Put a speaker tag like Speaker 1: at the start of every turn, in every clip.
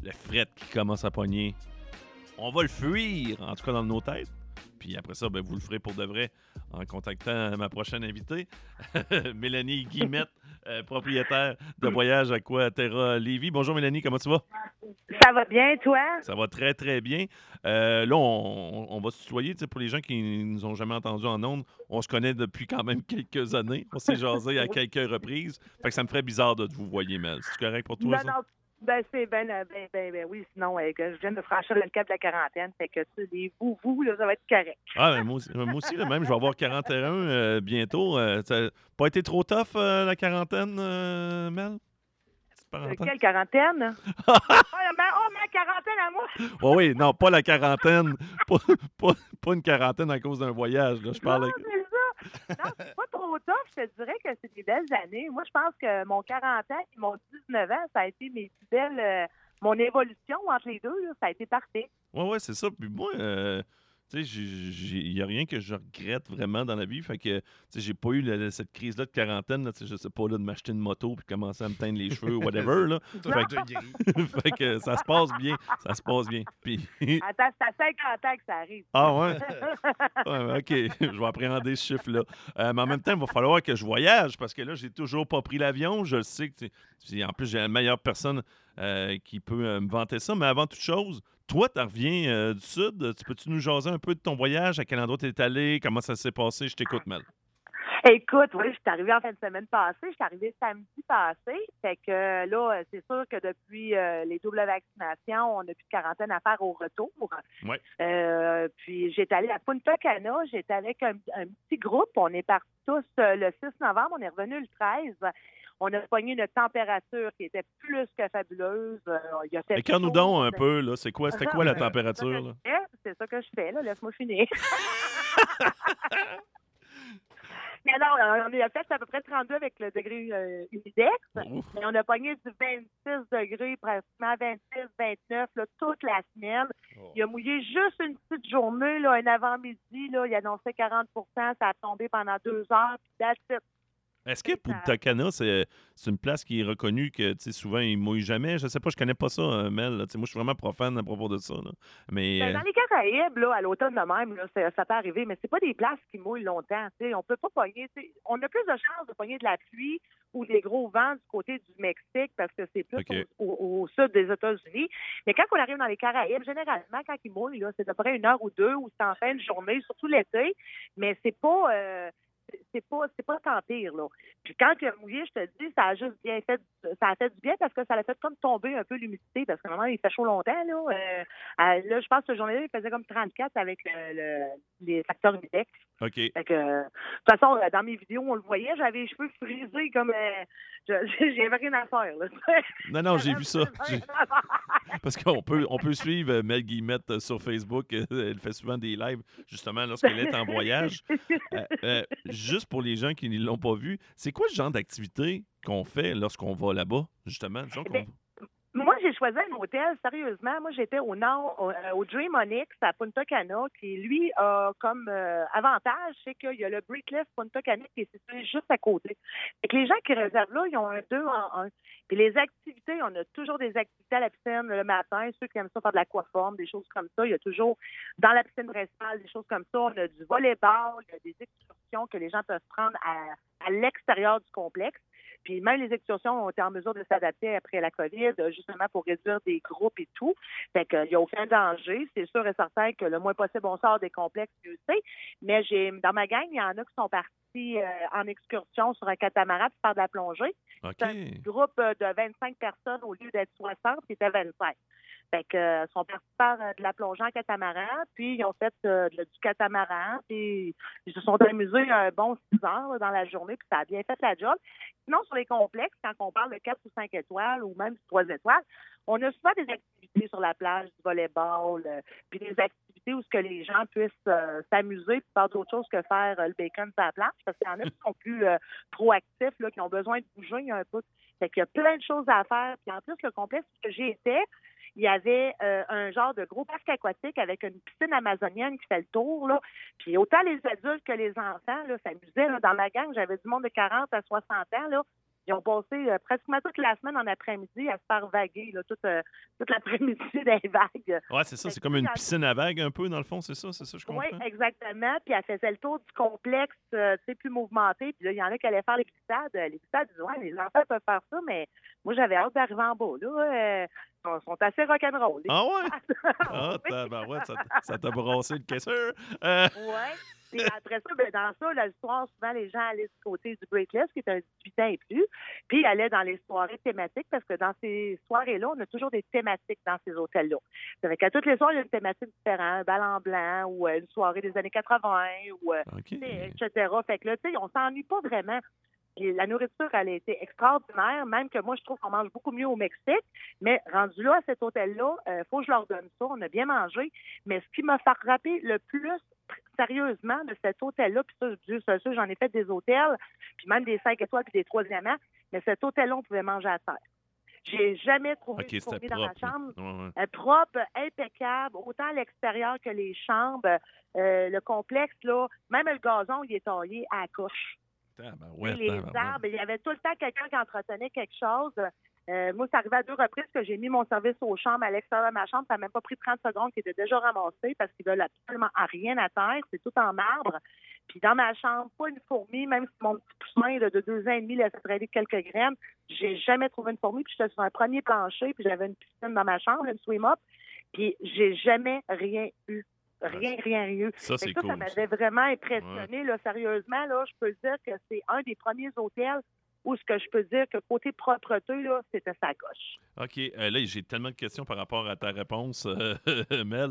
Speaker 1: le fret qui commence à pogner. On va le fuir, en tout cas dans nos têtes. Puis après ça, vous le ferez pour de vrai en contactant ma prochaine invitée, Mélanie Guillemette, propriétaire de Voyage Aquaterra Lévis. Bonjour Mélanie, comment tu vas?
Speaker 2: Ça va bien, toi?
Speaker 1: Ça va très, très bien. Là, on va se tutoyer. Pour les gens qui ne nous ont jamais entendus en ondes, on se connaît depuis quand même quelques années. On s'est jasé à quelques reprises. Fait que ça me ferait bizarre de te vous voyer, Mel. C'est correct pour toi, ça?
Speaker 2: Non, c'est oui, sinon, que je viens de franchir le cap de la quarantaine, fait que les vous, là, ça va être correct.
Speaker 1: Ah, moi aussi là, même, je vais avoir 41 bientôt. Ça n'a pas été trop tough, la quarantaine, Mel?
Speaker 2: Quelle quarantaine? Ma quarantaine à moi!
Speaker 1: Oui, non, pas la quarantaine. Pas une quarantaine à cause d'un voyage. Là. Je parle.
Speaker 2: Non, c'est ça. Non, c'est pas trop tough. Je te dirais que c'est des belles années. Moi, je pense que mon 40 ans et mon 19 ans, ça a été mes plus belles... mon évolution entre les deux, là, ça a été parfait.
Speaker 1: Oui, c'est ça. Puis moi, tu sais, il n'y a rien que je regrette vraiment dans la vie. Fait que, tu sais, j'ai pas eu cette crise-là de quarantaine. Là, je sais pas, là, de m'acheter une moto puis commencer à me teindre les cheveux, whatever. Là. Fait que ça se passe bien. Ça se passe bien. Puis...
Speaker 2: Attends, c'est à 50 ans que ça arrive.
Speaker 1: Ah ouais? Ouais, OK. Je vais appréhender ce chiffre-là. Mais en même temps, il va falloir que je voyage parce que là, j'ai toujours pas pris l'avion. Je sais que, en plus, j'ai la meilleure personne qui peut me vanter ça. Mais avant toute chose, toi, tu reviens du Sud. Peux-tu nous jaser un peu de ton voyage? À quel endroit tu es allé? Comment ça s'est passé? Je t'écoute, Mel.
Speaker 2: Écoute, oui, je suis arrivée en fin de semaine passée. Je suis arrivée samedi passé. Fait que là, c'est sûr que depuis les doubles vaccinations, on n'a plus de quarantaine à faire au retour.
Speaker 1: Ouais.
Speaker 2: Puis j'étais allée à Punta Cana. J'étais avec un petit groupe. On est partis tous le 6 novembre. On est revenu le 13. On a pogné une température qui était plus que fabuleuse.
Speaker 1: Écarte-nous donc un peu, là. C'était quoi la température? Là?
Speaker 2: C'est ça que je fais, là. Laisse-moi finir. Mais alors, on a fait à peu près 32 avec le degré humidex. Et on a pogné du 26 degrés, pratiquement 26, 29, là, toute la semaine. Oh. Il a mouillé juste une petite journée, là, un avant-midi. Là, il annonçait 40 ça a tombé pendant 2 heures. Puis that's it.
Speaker 1: Est-ce que Punta Cana, c'est une place qui est reconnue que souvent il ne mouille jamais? Je ne sais pas, je connais pas ça, Mel. Moi, je suis vraiment profane à propos de ça. Là. Mais,
Speaker 2: dans les Caraïbes, là, à l'automne de même, là, ça peut arriver, mais c'est pas des places qui mouillent longtemps. On peut pas pogner. On a plus de chances de pogner de la pluie ou des gros vents du côté du Mexique parce que c'est plus au sud des États-Unis. Mais quand on arrive dans les Caraïbes, généralement, quand il mouille, là, c'est à peu près 1 heure ou 2 ou c'est en fin de journée, surtout l'été. Mais c'est pas... c'est pas tant pire, là. Puis quand il a mouillé, je te dis, ça a juste bien fait, ça a fait du bien parce que ça a fait comme tomber un peu l'humidité parce qu'à un moment, il fait chaud longtemps, là. Là, je pense que ce journée-là, il faisait comme 34 avec les facteurs humidex.
Speaker 1: OK.
Speaker 2: Fait que, de toute façon, dans mes vidéos, on le voyait, j'avais les cheveux frisés comme... j'avais rien à faire, là.
Speaker 1: Non, j'ai vu ça. Parce qu'on peut suivre Mel Guillemette sur Facebook. Elle fait souvent des lives, justement, lorsqu'elle est en voyage. Juste pour les gens qui ne l'ont pas vu, c'est quoi le genre d'activité qu'on fait lorsqu'on va là-bas, justement? Disons
Speaker 2: moi, j'ai choisi un hôtel, sérieusement. Moi, j'étais au nord, au Dream Onyx à Punta Cana, qui, lui, a comme avantage, c'est qu'il y a le Breaklift Punta Cana qui est situé juste à côté. Fait que les gens qui réservent là, ils ont un 2 en 1. Puis les activités, on a toujours des activités à la piscine le matin. Ceux qui aiment ça faire de l'aquaforme, des choses comme ça. Il y a toujours, dans la piscine principale, des choses comme ça. On a du volleyball, il y a des excursions que les gens peuvent prendre à l'extérieur du complexe. Puis même les excursions ont été en mesure de s'adapter après la COVID, justement pour réduire des groupes et tout. Fait qu'il n'y a aucun danger. C'est sûr et certain que le moins possible, on sort des complexes, tu sais. Mais dans ma gang, il y en a qui sont partis en excursion sur un catamaran pour faire de la plongée.
Speaker 1: Okay.
Speaker 2: C'est un groupe de 25 personnes au lieu d'être 60, c'était 25. Fait que sont partis faire de la plongée en catamaran, puis ils ont fait du catamaran, puis ils se sont amusés un bon 6 heures là, dans la journée, puis ça a bien fait la job. Sinon, sur les complexes, quand on parle de 4 ou 5 étoiles ou même 3 étoiles, on a souvent des activités sur la plage, du volleyball, puis des activités où ce que les gens puissent s'amuser puis faire d'autres choses que faire le bacon sur la plage, parce qu'il y en a qui sont plus proactifs, là, qui ont besoin de bouger un peu. Fait qu'il y a plein de choses à faire. Puis en plus, le complexe où j'y étais, il y avait un genre de gros parc aquatique avec une piscine amazonienne qui fait le tour, là. Puis autant les adultes que les enfants, là, s'amusaient, là. Dans ma gang, j'avais du monde de 40 à 60 ans, là. Ils ont passé pratiquement toute la semaine en après-midi à se faire vaguer, là, toute l'après-midi des vagues.
Speaker 1: Ouais, c'est ça.
Speaker 2: Fait
Speaker 1: C'est
Speaker 2: que,
Speaker 1: comme
Speaker 2: tu sais,
Speaker 1: une piscine à vagues un peu, dans le fond, c'est ça? C'est ça, je
Speaker 2: oui,
Speaker 1: comprends?
Speaker 2: exactement. Puis elle faisait le tour du complexe, tu sais, plus mouvementé. Puis là, il y en a qui allaient faire les glissades. Les glissades, ils disaient, ouais, les enfants peuvent faire ça, mais moi, j'avais hâte d'arriver en bas, là. Ils sont assez rock'n'roll, les
Speaker 1: Ah ouais?
Speaker 2: glissades.
Speaker 1: Ah,
Speaker 2: Oui.
Speaker 1: tabarouette, ça t'a brassé le caisseur.
Speaker 2: Ouais. Puis après ça, ben, dans ça, le soir, souvent, les gens allaient du côté du Breakless, qui est un 18 ans et plus, puis ils allaient dans les soirées thématiques, parce que dans ces soirées-là, on a toujours des thématiques dans ces hôtels-là. Ça fait qu'à toutes les soirs, il y a une thématique différente, un bal en blanc, ou une soirée des années 80, ou
Speaker 1: OK.
Speaker 2: tu sais, etc. Fait que là, tu sais, on s'ennuie pas vraiment. Puis la nourriture, elle a été extraordinaire, même que moi, je trouve qu'on mange beaucoup mieux au Mexique. Mais rendu là, à cet hôtel-là, faut que je leur donne ça. On a bien mangé. Mais ce qui m'a fait frapper le plus sérieusement de cet hôtel-là, puis ça, Dieu seul, j'en ai fait des hôtels, puis même des 5 étoiles, puis des 3e, mais cet hôtel-là, on pouvait manger à terre. J'ai jamais trouvé
Speaker 1: OK,
Speaker 2: une
Speaker 1: c'était
Speaker 2: fourmi dans ma
Speaker 1: propre, là.
Speaker 2: chambre.
Speaker 1: Ouais, ouais.
Speaker 2: Propre, impeccable, autant à l'extérieur que les chambres. Le complexe, là, même le gazon, il est taillé à la couche.
Speaker 1: Tabarouette,
Speaker 2: Les
Speaker 1: tabarouette.
Speaker 2: arbres, il y avait tout le temps quelqu'un qui entretenait quelque chose. Moi, c'est arrivé à 2 reprises que j'ai mis mon service aux chambres à l'extérieur de ma chambre. Ça n'a même pas pris 30 secondes qu'il était déjà ramassé parce qu'ils veulent absolument à rien à terre. C'est tout en marbre. Puis dans ma chambre, pas une fourmi, même si mon petit poussin là, de 2 ans et demi laissait traîner quelques graines. J'ai jamais trouvé une fourmi. Puis j'étais sur un premier plancher, puis j'avais une piscine dans ma chambre, une swim-up. Puis j'ai jamais rien eu. Rien eu.
Speaker 1: Ça, c'est
Speaker 2: Fait que
Speaker 1: cool.
Speaker 2: ça m'avait vraiment impressionné. Là, sérieusement, là, je peux dire que c'est un des premiers hôtels où ce que je peux dire que côté propreté, là, c'était sa coche.
Speaker 1: OK. Là, j'ai tellement de questions par rapport à ta réponse, Mel.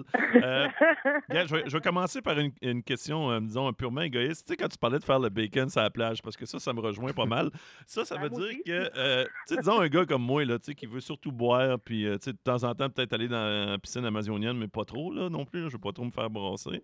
Speaker 1: Regarde, je vais commencer par une question, disons, purement égoïste. Tu sais, quand tu parlais de faire le bacon sur la plage, parce que ça me rejoint pas mal. Ça veut
Speaker 2: Moi
Speaker 1: dire
Speaker 2: aussi.
Speaker 1: que, tu sais, disons, un gars comme moi, là, tu sais, qui veut surtout boire, puis, tu sais, de temps en temps, peut-être aller dans la piscine amazonienne, mais pas trop, là, non plus. Là, je veux pas trop me faire brasser.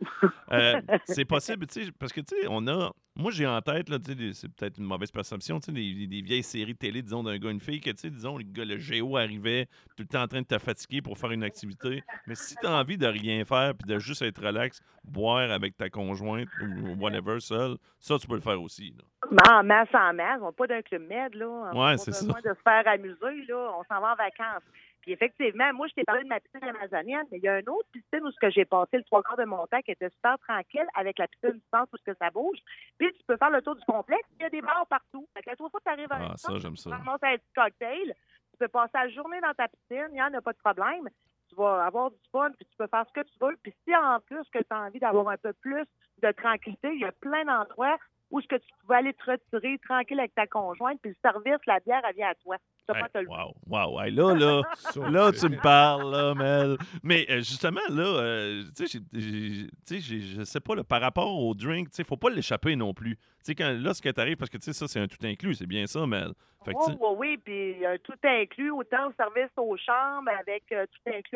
Speaker 1: C'est possible, tu sais, parce que, tu sais, moi, j'ai en tête, là, tu sais, c'est peut-être une mauvaise perception, tu sais, des vieilles séries de télé, disons, d'un gars, une fille, que, tu sais, disons, le géo arrivait tout le temps en train de te fatiguer pour faire une activité. Mais si tu as envie de rien faire puis de juste être relax, boire avec ta conjointe ou whatever seul, ça, tu peux le faire aussi. Là.
Speaker 2: En masse, on n'a pas d'un club med, là. On n'a
Speaker 1: Ouais,
Speaker 2: pas
Speaker 1: c'est ça.
Speaker 2: besoin de se faire amuser, là. On s'en va en vacances. Puis effectivement, moi, je t'ai parlé de ma piscine amazonienne, mais il y a une autre piscine où ce que j'ai passé le 3 quarts de mon temps qui était super tranquille avec la piscine du centre où ce que ça bouge. Puis tu peux faire le tour du complexe, il y a des bars partout. Fait que la fois que tu arrives à
Speaker 1: Ah, ça, j'aime ça.
Speaker 2: tu ramasses un petit cocktail, tu peux passer la journée dans ta piscine, il n'y en a pas de problème. Tu vas avoir du fun, puis tu peux faire ce que tu veux. Puis si en plus que tu as envie d'avoir un peu plus de tranquillité, il y a plein d'endroits où est-ce que tu pouvais aller te retirer tranquille avec ta conjointe, puis le service, la bière, elle vient à toi. Tu n'as pas à te le dire.
Speaker 1: Wow. Hey, là, tu me parles, là, Mel. Mais justement, là, tu sais, je sais pas, là, par rapport au drink, tu sais, faut pas l'échapper non plus. Tu sais, ce qui t'arrive, parce que, tu sais, ça, c'est un tout inclus, c'est bien ça, Mel. Fait que,
Speaker 2: Oui, puis tout inclus, autant au service aux chambres, avec tout inclus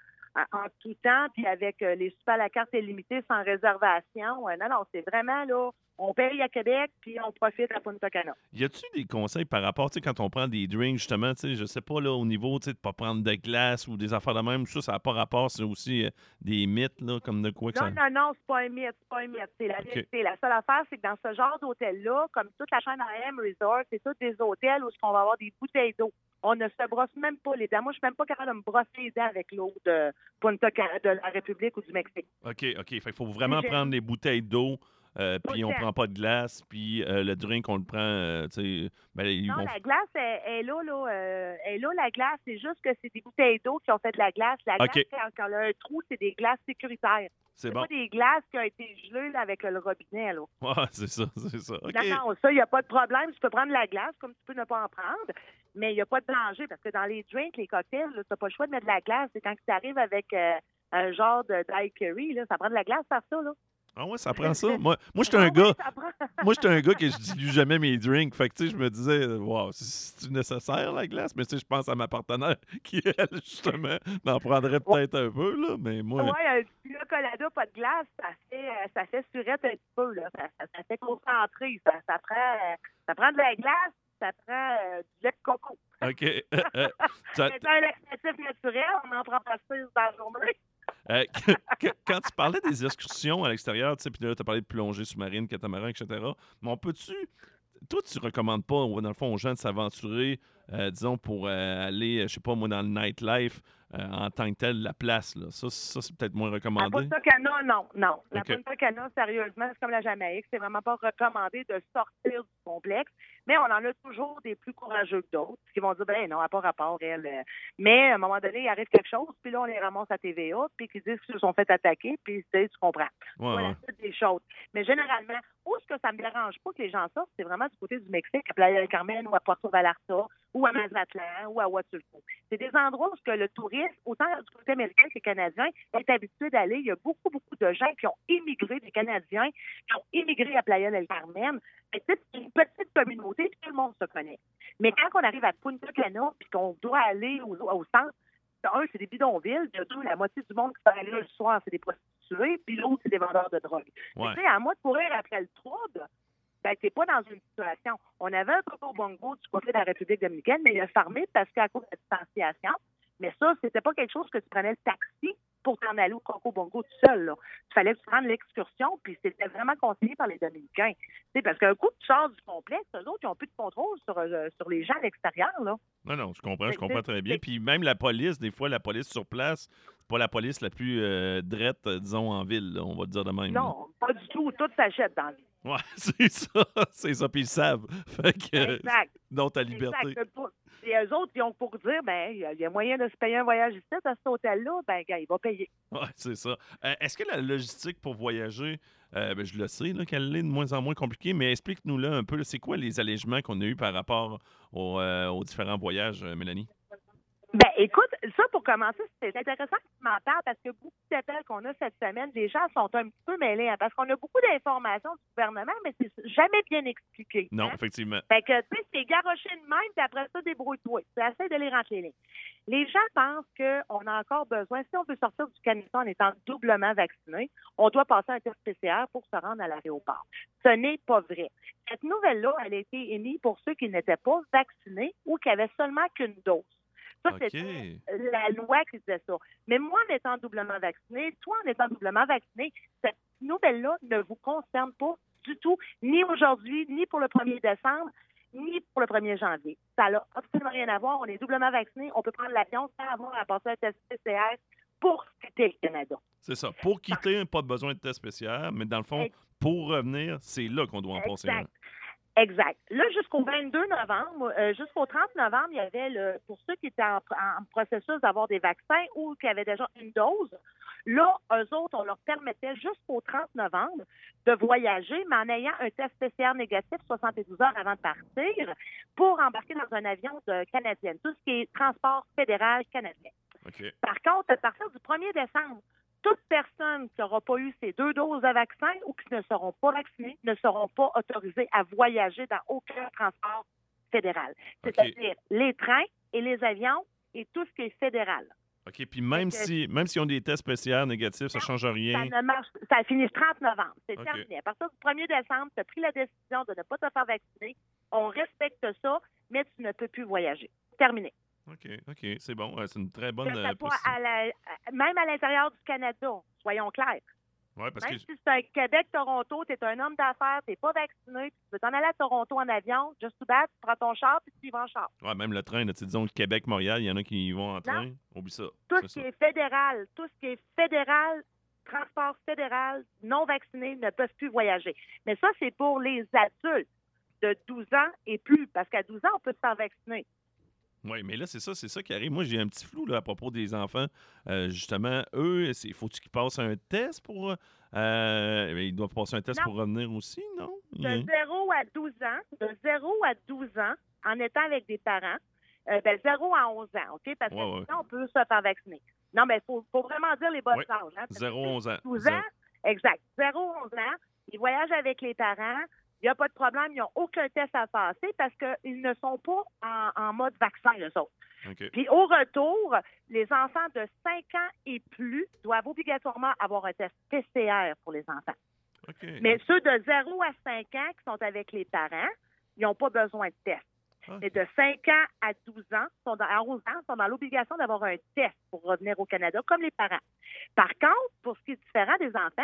Speaker 2: en tout temps, puis avec les soupers à la carte illimitée sans réservation. Non, c'est vraiment, là, on paye à Québec, puis on profite à Punta Cana.
Speaker 1: y a-tu des conseils par rapport, tu sais, quand on prend des drinks, justement, tu sais, je sais pas, là, au niveau, tu sais, de pas prendre de glace ou des affaires de même, ça n'a pas rapport, c'est aussi des mythes, là, comme de quoi que ça...
Speaker 2: Non, c'est pas un mythe, c'est la vérité. La seule affaire, c'est que dans ce genre d'hôtel-là, comme toute la chaîne AM Resort, c'est tous des hôtels où on va avoir des bouteilles d'eau. On ne se brosse même pas les dents. Moi, je suis même pas capable de me brosser les dents avec l'eau de Punta Cana, de la République ou du Mexique.
Speaker 1: OK. Fait qu'il faut vraiment prendre des bouteilles d'eau, puis on prend pas de glace, puis le drink, on le prend, tu sais... Ben,
Speaker 2: la glace est là, elle est là, la glace. C'est juste que c'est des bouteilles d'eau qui ont fait de la glace. La glace, quand elle a un trou, c'est des glaces sécuritaires. C'est
Speaker 1: bon.
Speaker 2: Pas des glaces qui ont été gelées là, avec le robinet, là.
Speaker 1: Ouais, c'est ça. Okay.
Speaker 2: Non, ça, il n'y a pas de problème. Tu peux prendre la glace comme tu peux ne pas en prendre, mais il n'y a pas de danger parce que dans les drinks, les cocktails, tu n'as pas le choix de mettre de la glace. C'est quand tu arrives avec un genre de daiquiri, là, ça prend de la glace par ça, là.
Speaker 1: Ah ouais, ça prend ça? Moi j'étais un gars. Moi, j'étais un gars que je dilue jamais mes drinks. Fait que, tu sais, je me disais, wow, c'est nécessaire, la glace? Mais, tu sais, je pense à ma partenaire qui, elle, justement, n'en prendrait peut-être un peu, là. Mais moi.
Speaker 2: Ouais, un petit colada, pas de glace, ça fait surette un petit peu, là. Ça fait concentrer. Ça prend de la glace, ça prend du lait de coco.
Speaker 1: OK.
Speaker 2: C'est un laxatif naturel, on en prend pas 6 dans la journée.
Speaker 1: Quand tu parlais des excursions à l'extérieur, tu sais, puis là, tu as parlé de plongée sous-marine, catamaran, etc., mais on peut-tu... toi, tu recommandes pas, dans le fond, aux gens de s'aventurer, disons, pour aller, je sais pas moi, dans le nightlife en tant que tel, la place, là. Ça c'est peut-être moins
Speaker 2: À
Speaker 1: recommandé.
Speaker 2: Punta Cana, non, non. La
Speaker 1: OK.
Speaker 2: Punta Cana, sérieusement, c'est comme la Jamaïque. C'est vraiment pas recommandé de sortir du complexe. Mais on en a toujours des plus courageux que d'autres qui vont dire, ben non, à pas rapport, elle. Mais à un moment donné, il arrive quelque chose, puis là, on les ramasse à TVA, puis qu'ils disent qu'ils se sont fait attaquer, puis tu comprends.
Speaker 1: Ouais,
Speaker 2: Voilà,
Speaker 1: ouais.
Speaker 2: c'est des choses. Mais généralement, où est-ce que ça me dérange pas que les gens sortent, c'est vraiment du côté du Mexique, à Playa del Carmen ou à Puerto Vallarta ou à Mazatlan ou à Huatulco. C'est des endroits où ce que le tourisme, autant du côté américain que canadien, est habitué d'aller. Il y a beaucoup, beaucoup de gens qui ont émigré, des Canadiens, qui ont émigré à Playa del Carmen. C'est une petite communauté, puis tout le monde se connaît. Mais quand on arrive à Punta Cana, puis qu'on doit aller au centre, un, c'est des bidonvilles, de deux, la moitié du monde qui va aller là le soir, c'est des prostituées, puis l'autre, c'est des vendeurs de drogue.
Speaker 1: Ouais.
Speaker 2: Tu sais, à moi de courir après le trouble, ben, t'es pas dans une situation. On avait un Coco Bongo du côté de la République dominicaine, mais il a fermé parce qu'à cause de la distanciation. Mais ça, c'était pas quelque chose que tu prenais le taxi pour t'en aller au Coco Bongo tout seul, là. Il fallait que tu prennes l'excursion, puis c'était vraiment conseillé par les Dominicains. Tu sais, parce qu'un coup, tu sors du complexe, eux autres, ils n'ont plus de contrôle sur les gens à l'extérieur, là.
Speaker 1: Non, je comprends très bien. Puis même la police, des fois, la police sur place, c'est pas la police la plus drette, disons, en ville, là, on va le dire de même. Là.
Speaker 2: Non, pas du tout. Tout s'achète dans le
Speaker 1: Ouais, c'est ça, puis ils savent. Fait que,
Speaker 2: Exact.
Speaker 1: non, ta liberté.
Speaker 2: Exact. Et eux autres, ils ont pour dire, ben, il y a moyen de se payer un voyage ici, à cet hôtel-là, ben, gars, il va payer.
Speaker 1: Ouais, c'est ça. Est-ce que la logistique pour voyager, ben, je le sais là, qu'elle est de moins en moins compliquée, mais explique-nous-là un peu, là, c'est quoi les allègements qu'on a eus par rapport aux différents voyages, Mélanie?
Speaker 2: Ben, écoute, ça, pour commencer, c'est intéressant que tu m'en parles parce que beaucoup d'appels qu'on a cette semaine, les gens sont un petit peu mêlés, hein, parce qu'on a beaucoup d'informations du gouvernement, mais c'est jamais bien expliqué.
Speaker 1: Non,
Speaker 2: Hein?
Speaker 1: effectivement.
Speaker 2: Fait que, tu sais, c'est garoché de même, puis après ça, débrouille-toi. Tu essaies de les rentrer les lignes. Les gens pensent qu'on a encore besoin, si on veut sortir du Canada en étant doublement vacciné, on doit passer un test PCR pour se rendre à l'aéroport. Ce n'est pas vrai. Cette nouvelle-là, elle a été émise pour ceux qui n'étaient pas vaccinés ou qui avaient seulement qu'une dose. Ça, c'était la loi qui disait ça. Mais moi, en étant doublement vacciné, toi, en étant doublement vacciné, cette nouvelle-là ne vous concerne pas du tout, ni aujourd'hui, ni pour le 1er décembre, ni pour le 1er janvier. Ça n'a absolument rien à voir. On est doublement vacciné. On peut prendre l'avion sans avoir à passer un test PCR pour quitter le Canada.
Speaker 1: C'est ça. Pour quitter, pas besoin de test spécial, mais dans le fond, pour revenir, c'est là qu'on doit en passer un.
Speaker 2: Exact. Là, jusqu'au 22 novembre, jusqu'au 30 novembre, il y avait pour ceux qui étaient en processus d'avoir des vaccins ou qui avaient déjà une dose, là, eux autres, on leur permettait jusqu'au 30 novembre de voyager, mais en ayant un test PCR négatif 72 heures avant de partir pour embarquer dans un avion de canadienne, tout ce qui est transport fédéral canadien.
Speaker 1: Okay.
Speaker 2: Par contre, à partir du 1er décembre, toute personne qui n'aura pas eu ces 2 doses de vaccin ou qui ne seront pas vaccinées ne seront pas autorisées à voyager dans aucun transport fédéral. C'est-à-dire les trains et les avions et tout ce qui est fédéral.
Speaker 1: OK, puis même s'ils ont des tests PCR négatifs, ça ne change rien?
Speaker 2: Ça ne marche, ça finit le 30 novembre. C'est terminé. À partir du 1er décembre, tu as pris la décision de ne pas te faire vacciner. On respecte ça, mais tu ne peux plus voyager. Terminé.
Speaker 1: OK, c'est bon. C'est une très bonne
Speaker 2: même à l'intérieur du Canada, soyons clairs.
Speaker 1: Ouais, parce
Speaker 2: même
Speaker 1: que
Speaker 2: si c'est un Québec-Toronto, tu es un homme d'affaires, tu n'es pas vacciné, tu veux t'en aller à Toronto en avion, just to bad, tu prends ton char puis tu y vas en char.
Speaker 1: Ouais, même le train, là, disons Québec-Montréal, il y en a qui y vont en train. Oublie ça.
Speaker 2: Tout ce qui est fédéral, transport fédéral, non vaccinés ne peuvent plus voyager. Mais ça, c'est pour les adultes de 12 ans et plus, parce qu'à 12 ans, on peut se faire vacciner.
Speaker 1: Oui, mais là, c'est ça qui arrive. Moi, j'ai un petit flou là, à propos des enfants. Justement, eux, faut-tu qu'ils passent un test pour... ils doivent passer un test pour revenir aussi, non?
Speaker 2: De 0 à 12 ans, en étant avec des parents, 0 à 11 ans, OK? Parce que sinon, on peut se faire vacciner. Non, mais il faut vraiment dire les bonnes âges. Hein?
Speaker 1: 0 à 11 ans.
Speaker 2: 12 ans, exact. 0 à 11 ans, ils voyagent avec les parents. Il n'y a pas de problème, ils n'ont aucun test à passer parce qu'ils ne sont pas en mode vaccin, eux autres.
Speaker 1: Okay.
Speaker 2: Puis au retour, les enfants de 5 ans et plus doivent obligatoirement avoir un test PCR pour les enfants.
Speaker 1: Okay.
Speaker 2: Mais ceux de 0 à 5 ans qui sont avec les parents, ils n'ont pas besoin de test. Mais de 5 ans à 12 ans, à 11 ans, sont dans l'obligation d'avoir un test pour revenir au Canada, comme les parents. Par contre, pour ce qui est différent des enfants,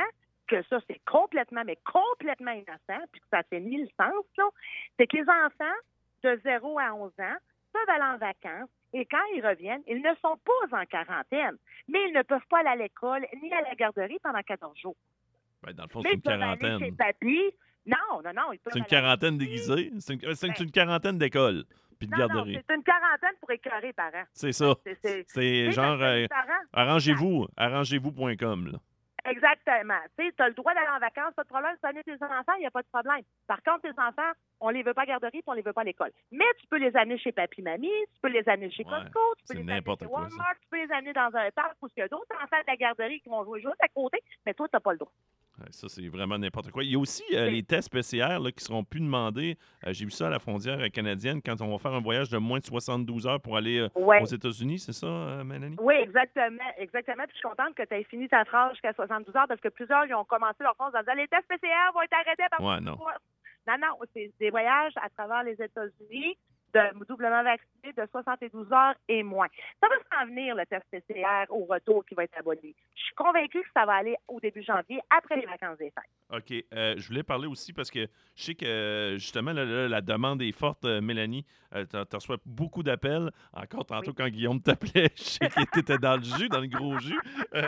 Speaker 2: que ça, c'est complètement, mais complètement innocent, puis que ça fait ni le sens, là, c'est que les enfants de 0 à 11 ans peuvent aller en vacances et quand ils reviennent, ils ne sont pas en quarantaine, mais ils ne peuvent pas aller à l'école ni à la garderie pendant 14 jours.
Speaker 1: Ben, dans le fond,
Speaker 2: Mais
Speaker 1: c'est
Speaker 2: ils
Speaker 1: une
Speaker 2: peuvent aller chez
Speaker 1: quarantaine.
Speaker 2: papy. Non, non, non, ils peuvent
Speaker 1: C'est une
Speaker 2: aller à
Speaker 1: quarantaine
Speaker 2: l'épicerie.
Speaker 1: déguisée. C'est
Speaker 2: Ben,
Speaker 1: une quarantaine d'écoles puis de
Speaker 2: non, non,
Speaker 1: garderies.
Speaker 2: c'est une quarantaine pour écœurer les parents.
Speaker 1: C'est ça.
Speaker 2: Tu
Speaker 1: C'est
Speaker 2: sais, parce
Speaker 1: genre
Speaker 2: que les parents,
Speaker 1: arrangez-vous.com, là.
Speaker 2: exactement. Tu sais, tu as le droit d'aller en vacances, pas de problème. Si tu amener tes enfants, il n'y a pas de problème. Par contre, tes enfants, on les veut pas à la garderie puis on les veut pas à l'école. Mais tu peux les amener chez papy-mamie, tu peux les amener chez
Speaker 1: Ouais,
Speaker 2: Costco, tu
Speaker 1: c'est
Speaker 2: peux les amener
Speaker 1: n'importe
Speaker 2: chez
Speaker 1: quoi, ça.
Speaker 2: Walmart, tu peux les amener dans un parc où il y a d'autres enfants de la garderie qui vont jouer juste à côté, mais toi, tu n'as pas le droit.
Speaker 1: Ouais, ça, c'est vraiment n'importe quoi. Il y a aussi les tests PCR là, qui seront plus demandés. J'ai vu ça à la frontière canadienne quand on va faire un voyage de moins de 72 heures pour aller
Speaker 2: Ouais.
Speaker 1: aux États-Unis. C'est ça, Mélanie?
Speaker 2: Oui, exactement. Exactement. Puis je suis contente que tu aies fini ta phrase jusqu'à 72 heures parce que plusieurs ils ont commencé leur phrase en disant les tests PCR vont être arrêtés par
Speaker 1: Ouais, non.
Speaker 2: Non, non, c'est des voyages à travers les États-Unis de doublement vaccinés de 72 heures et moins. Ça va s'en venir, le test PCR au retour qui va être aboli. Je suis convaincue que ça va aller au début janvier, après les vacances des fêtes.
Speaker 1: OK. Je voulais parler aussi parce que je sais que justement, la demande est forte, Mélanie. Tu reçois beaucoup d'appels. Encore tantôt,
Speaker 2: Oui.
Speaker 1: quand Guillaume t'appelait, je sais qu'il était dans le jus, dans le gros jus.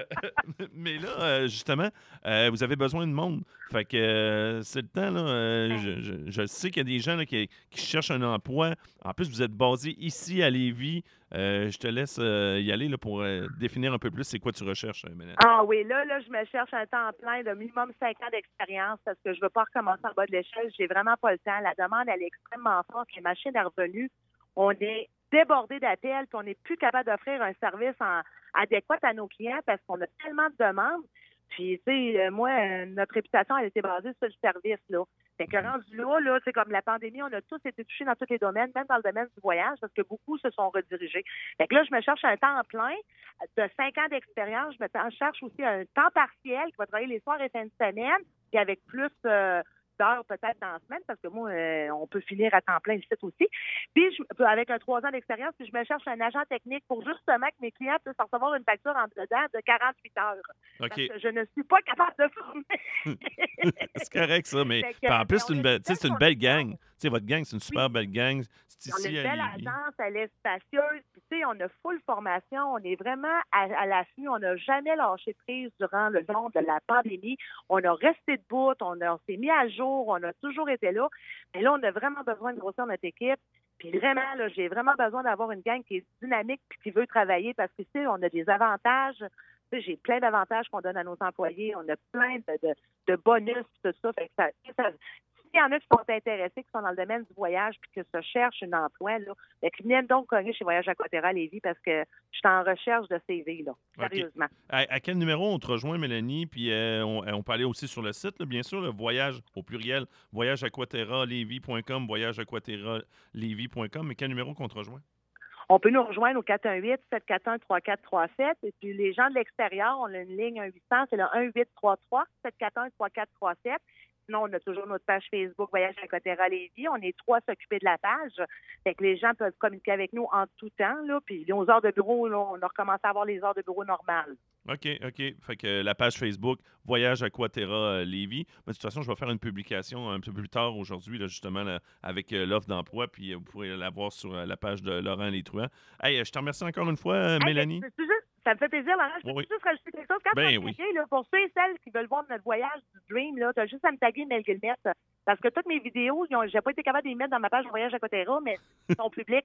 Speaker 1: Mais là, justement, vous avez besoin de monde. Fait que c'est le temps, là. Je sais qu'il y a des gens là, qui cherchent un emploi. En plus, vous êtes basé ici à Lévis. Je te laisse y aller là, pour définir un peu plus c'est quoi tu recherches, Mélanie.
Speaker 2: Ah oui, là, je me cherche un temps plein de minimum 5 ans d'expérience parce que je veux pas recommencer en bas de l'échelle. J'ai vraiment pas le temps. La demande, elle est extrêmement forte. Les machines à revenus, on est débordé d'appels puis on n'est plus capable d'offrir un service adéquat à nos clients parce qu'on a tellement de demandes. Puis, tu sais, moi, notre réputation, elle était basée sur le service, là. Fait que rendu là, c'est comme la pandémie, on a tous été touchés dans tous les domaines, même dans le domaine du voyage, parce que beaucoup se sont redirigés. Fait que là, je me cherche un temps plein de 5 ans d'expérience. Je me cherche aussi un temps partiel qui va travailler les soirs et fins de semaine, puis avec plus d'heures peut-être dans la semaine, parce que moi, on peut finir à temps plein le site aussi. Puis, avec un 3 ans d'expérience, puis je me cherche un agent technique pour justement que mes clients puissent recevoir une facture en dedans de 48 heures.
Speaker 1: OK.
Speaker 2: Parce que je ne suis pas capable de former.
Speaker 1: C'est correct, ça, mais
Speaker 2: Fait que,
Speaker 1: en plus, c'est
Speaker 2: on
Speaker 1: une
Speaker 2: est
Speaker 1: belle, tu sais, c'est une belle gang. Tu sais, votre gang, c'est une super
Speaker 2: Oui.
Speaker 1: belle gang. C'est
Speaker 2: On a
Speaker 1: ici
Speaker 2: une
Speaker 1: à
Speaker 2: belle
Speaker 1: Lévis.
Speaker 2: agence, elle est spacieuse. Puis, tu sais, on a full formation. On est vraiment à l'affût. On n'a jamais lâché prise durant le long de la pandémie. On a resté debout. On s'est mis à jour. On a toujours été là. Mais là, on a vraiment besoin de grossir notre équipe. Puis vraiment, là, j'ai vraiment besoin d'avoir une gang qui est dynamique puis qui veut travailler parce que, tu sais, on a des avantages. Tu sais, j'ai plein d'avantages qu'on donne à nos employés. On a plein de bonus, tout ça. Fait que s'il y en a qui sont intéressés, qui sont dans le domaine du voyage puis qui se cherchent un emploi, là, qui viennent donc cogner chez Voyage Aquaterra à Lévis parce que je suis en recherche de CV, là. Sérieusement.
Speaker 1: À quel numéro on te rejoint, Mélanie? Puis on peut aller aussi sur le site, là, bien sûr, le voyage au pluriel, voyageaquaterralévis.com, voyageaquaterralévis.com. Mais quel numéro qu'on te rejoint?
Speaker 2: On peut nous rejoindre au 418-741-3437. Et puis, les gens de l'extérieur, on a une ligne 1-800, c'est le 1-833-741-3437. Sinon, on a toujours notre page Facebook Voyage Aquaterra Lévis. On est 3 à s'occuper de la page. Fait que les gens peuvent communiquer avec nous en tout temps. Là. Puis, nos heures de bureau, là, on a recommencé à avoir les heures de bureau normales.
Speaker 1: OK. Fait que la page Facebook Voyage Aquaterra Lévis. Mais de toute façon, je vais faire une publication un peu plus tard aujourd'hui, là, justement, là, avec l'offre d'emploi. Puis vous pourrez la voir sur la page de Laurent Létruant. Hey, je te remercie encore une fois, Mélanie.
Speaker 2: Ça me fait plaisir, Laurent. Je peux
Speaker 1: Oui.
Speaker 2: juste rajouter quelque chose. Quand
Speaker 1: Ben
Speaker 2: tu vas
Speaker 1: oui.
Speaker 2: taguer, là, pour ceux et celles qui veulent voir notre voyage du Dream, tu as juste à me taguer Mel Guillemette. Parce que toutes mes vidéos, j'ai pas été capable de les mettre dans ma page Voyage Aquaterra, mais ils sont publics.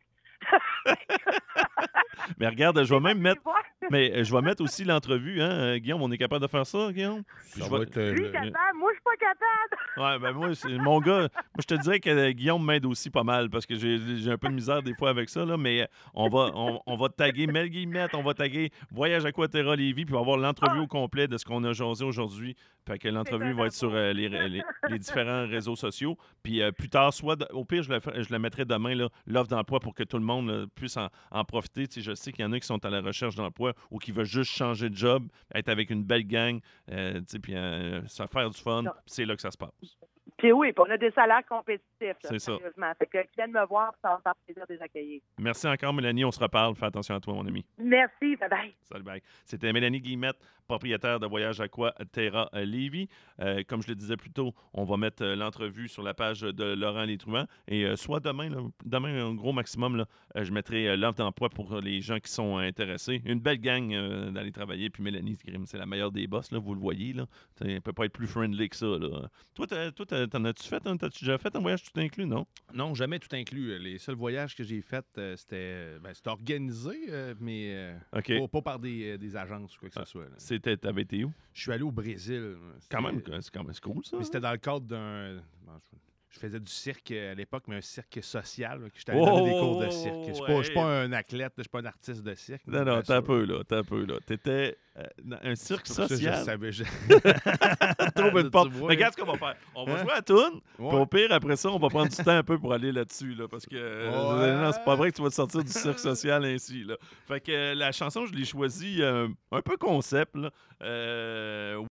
Speaker 1: Mais regarde, je vais même mettre.
Speaker 2: Voir.
Speaker 1: Mais je vais mettre aussi l'entrevue, hein, Guillaume. On est capable de faire ça, Guillaume? Puis
Speaker 3: Ça
Speaker 1: je
Speaker 3: va
Speaker 1: vais-
Speaker 3: être
Speaker 2: Lui, capable. Moi, je suis pas capable.
Speaker 1: Ouais, ben moi, c'est mon gars. Moi, je te dirais que Guillaume m'aide aussi pas mal parce que j'ai un peu de misère des fois avec ça, là, mais on va taguer Mel Guillemette, on va taguer Voyage Aquaterra Lévis, puis on va avoir l'entrevue au complet de ce qu'on a jasé aujourd'hui. Fait que l'entrevue va être sur les différents réseaux sociaux. Puis plus tard, au pire, je la mettrai demain, là, l'offre d'emploi pour que tout le monde là, puisse en profiter. Tu sais, je sais qu'il y en a qui sont à la recherche d'emploi ou qui veulent juste changer de job, être avec une belle gang, tu sais, puis ça faire du fun.
Speaker 2: Non.
Speaker 1: C'est là que ça se passe.
Speaker 2: Puis oui, puis on a des salaires compétitifs, là,
Speaker 1: C'est ça.
Speaker 2: sérieusement. Fait que qui viennent me voir, ça va me faire plaisir de les accueillir.
Speaker 1: Merci encore, Mélanie. On se reparle. Fais attention à toi, mon ami.
Speaker 2: Merci, bye-bye.
Speaker 1: Salut, bye. C'était Mélanie Guillemette, propriétaire de Voyage Aqua Terra Lévis. Comme je le disais plus tôt, on va mettre l'entrevue sur la page de Laurent Létruant. Et soit demain, là, demain, un gros maximum, là, je mettrai l'offre d'emploi pour les gens qui sont intéressés. Une belle gang d'aller travailler. Puis Mélanie, c'est la meilleure des boss, là, vous le voyez. Là. Elle ne peut pas être plus friendly que ça. Là. Toi, t'en as-tu fait? Hein? T'as-tu déjà fait un voyage tout inclus, non?
Speaker 3: Non, jamais tout inclus. Les seuls voyages que j'ai faits, c'était organisé, mais
Speaker 1: OK.
Speaker 3: pas par des agences ou quoi que ce soit. Là.
Speaker 1: T'avais été où?
Speaker 3: Je suis allé au Brésil.
Speaker 1: Quand même, c'est cool, ça.
Speaker 3: Mais
Speaker 1: hein?
Speaker 3: c'était dans le cadre d'un... Je faisais du cirque à l'époque, mais un cirque social. Là, que j'étais allé
Speaker 1: Oh,
Speaker 3: donner des cours de cirque. Je suis pas un athlète, je suis pas un artiste de cirque.
Speaker 1: Non,
Speaker 3: bien
Speaker 1: t'as un
Speaker 3: sûr.
Speaker 1: peu, là. T'étais dans un cirque
Speaker 3: C'est pour ça que
Speaker 1: social.
Speaker 3: je savais.
Speaker 1: Trouve une
Speaker 3: Tu
Speaker 1: porte.
Speaker 3: vois.
Speaker 1: Mais regarde ce qu'on va faire. On va
Speaker 3: Hein?
Speaker 1: jouer à Toon.
Speaker 3: Ouais.
Speaker 1: Puis au pire, après ça, on va prendre du temps un peu pour aller là-dessus. Là, parce que non, c'est pas vrai que tu vas te sortir du cirque social ainsi. Là. Fait que la chanson, je l'ai choisie un peu concept. Là.